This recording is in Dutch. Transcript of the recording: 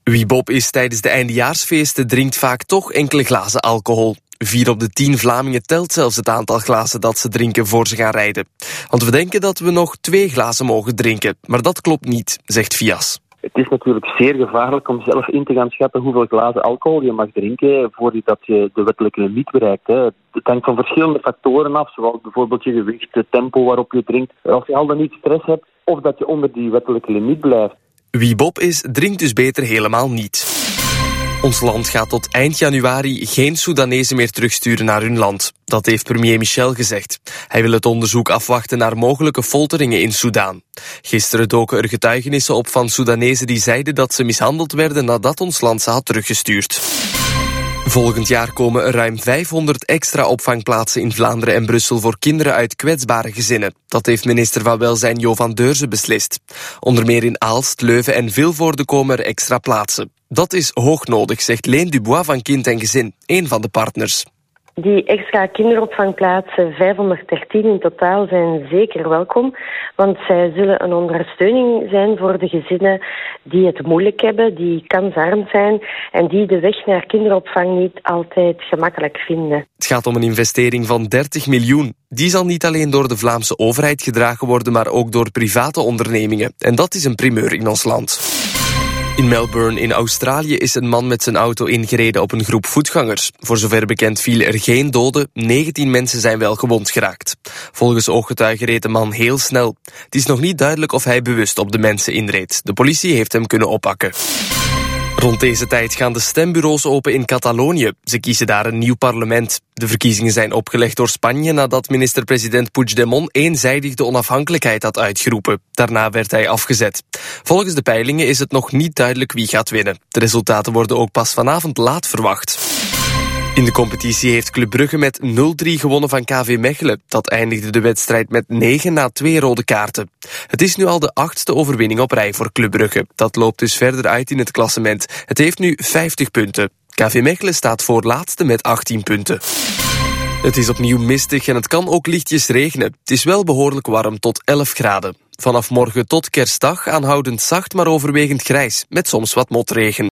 Wie Bob is tijdens de eindejaarsfeesten drinkt vaak toch enkele glazen alcohol. 4 op de 10 Vlamingen telt zelfs het aantal glazen dat ze drinken voor ze gaan rijden. Want we denken dat we nog 2 glazen mogen drinken, maar dat klopt niet, zegt Fias. Het is natuurlijk zeer gevaarlijk om zelf in te gaan schatten hoeveel glazen alcohol je mag drinken voordat je de wettelijke limiet bereikt. Het hangt van verschillende factoren af, zoals bijvoorbeeld je gewicht, het tempo waarop je drinkt. Als je al dan niet stress hebt of dat je onder die wettelijke limiet blijft. Wie Bob is, drinkt dus beter helemaal niet. Ons land gaat tot eind januari geen Soedanezen meer terugsturen naar hun land. Dat heeft premier Michel gezegd. Hij wil het onderzoek afwachten naar mogelijke folteringen in Soedan. Gisteren doken er getuigenissen op van Soedanezen die zeiden dat ze mishandeld werden nadat ons land ze had teruggestuurd. Volgend jaar komen er ruim 500 extra opvangplaatsen in Vlaanderen en Brussel voor kinderen uit kwetsbare gezinnen. Dat heeft minister van Welzijn Jo van Deurzen beslist. Onder meer in Aalst, Leuven en Vilvoorde komen er extra plaatsen. Dat is hoog nodig, zegt Leen Dubois van Kind en Gezin, een van de partners. Die extra kinderopvangplaatsen, 513 in totaal, zijn zeker welkom. Want zij zullen een ondersteuning zijn voor de gezinnen die het moeilijk hebben, die kansarm zijn en die de weg naar kinderopvang niet altijd gemakkelijk vinden. Het gaat om een investering van 30 miljoen. Die zal niet alleen door de Vlaamse overheid gedragen worden, maar ook door private ondernemingen. En dat is een primeur in ons land. In Melbourne in Australië is een man met zijn auto ingereden op een groep voetgangers. Voor zover bekend vielen er geen doden, 19 mensen zijn wel gewond geraakt. Volgens ooggetuigen reed de man heel snel. Het is nog niet duidelijk of hij bewust op de mensen inreed. De politie heeft hem kunnen oppakken. Rond deze tijd gaan de stembureaus open in Catalonië. Ze kiezen daar een nieuw parlement. De verkiezingen zijn opgelegd door Spanje nadat minister-president Puigdemont eenzijdig de onafhankelijkheid had uitgeroepen. Daarna werd hij afgezet. Volgens de peilingen is het nog niet duidelijk wie gaat winnen. De resultaten worden ook pas vanavond laat verwacht. In de competitie heeft Club Brugge met 0-3 gewonnen van KV Mechelen. Dat eindigde de wedstrijd met 9 na 2 rode kaarten. Het is nu al de 8e overwinning op rij voor Club Brugge. Dat loopt dus verder uit in het klassement. Het heeft nu 50 punten. KV Mechelen staat voorlaatste met 18 punten. Het is opnieuw mistig en het kan ook lichtjes regenen. Het is wel behoorlijk warm tot 11 graden. Vanaf morgen tot kerstdag aanhoudend zacht maar overwegend grijs, met soms wat motregen.